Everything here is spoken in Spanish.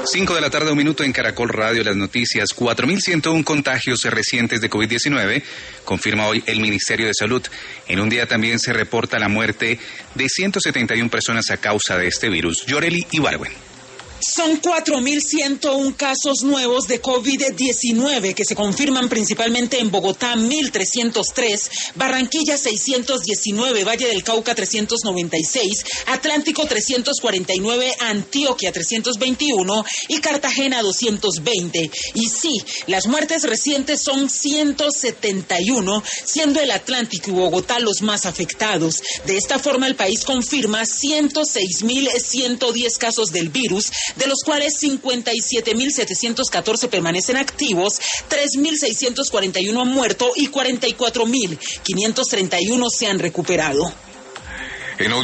5 de la tarde, 1 minuto en Caracol Radio, las noticias. 4.101 contagios recientes de COVID-19, confirma hoy el Ministerio de Salud. En un día también se reporta la muerte de 171 personas a causa de este virus. Yoreli Ibargüen. Son 4.101 casos nuevos de COVID-19 que se confirman principalmente en Bogotá, 1.303, Barranquilla 619, Valle del Cauca 396, Atlántico 349, Antioquia 321 y Cartagena 220. Y sí, las muertes recientes son 171, siendo el Atlántico y Bogotá los más afectados. De esta forma, el país confirma 106.110 casos del virus, de los cuales 57.714 permanecen activos, 3.641 han muerto y 44.531 se han recuperado.